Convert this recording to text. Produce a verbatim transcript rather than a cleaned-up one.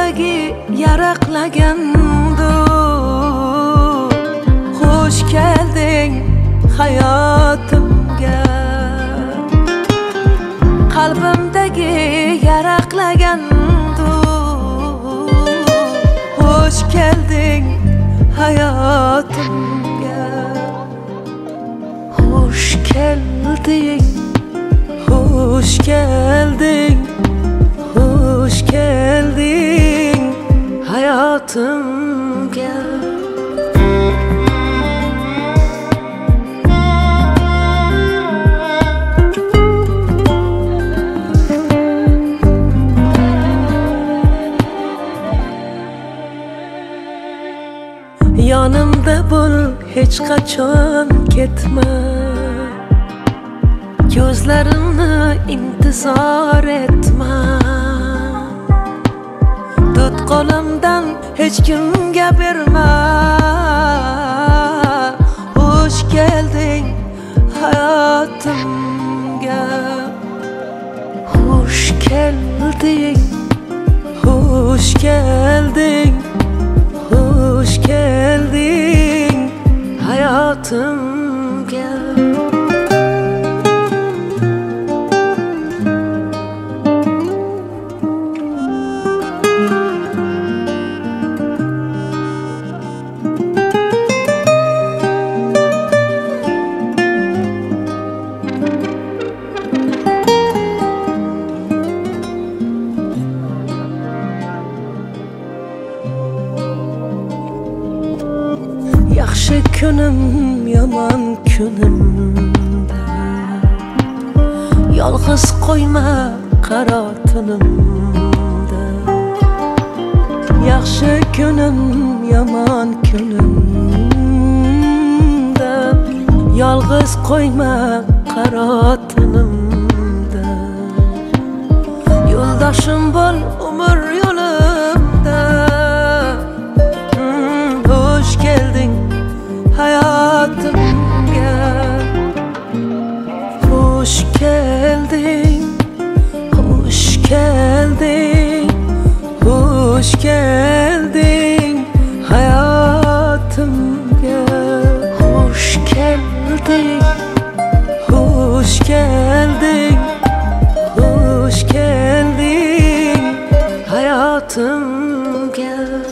qalbimdagi yaraqlagandu. Xush kelding hayotimga, qalbimdagi yaraqlagandu. Xush kelding hayotimga, xush kelding, xush kelding, xush kelding hayotimga. Yonimda bo'l, hech qachon ketma. Ko'zlarimni intizor etma. Tut qo'limdan, hech kimga berma. Xush kelding hayotimga, xush kelding, xush kelding, xush kelding hayotimga. Yaxshi kunim, yomon kunimda yolg'iz qo'yma qaro tunimda. Yaxshi kunim, yomon kunimda yolg'iz qo'yma qaro tunimda. Yo'ldoshim bo'l umr yo'limda. Xush kelding hayotimga, xush kelding, xush kelding, xush kelding hayotimga. Xush kelding, xush kelding, xush kelding hayotimga.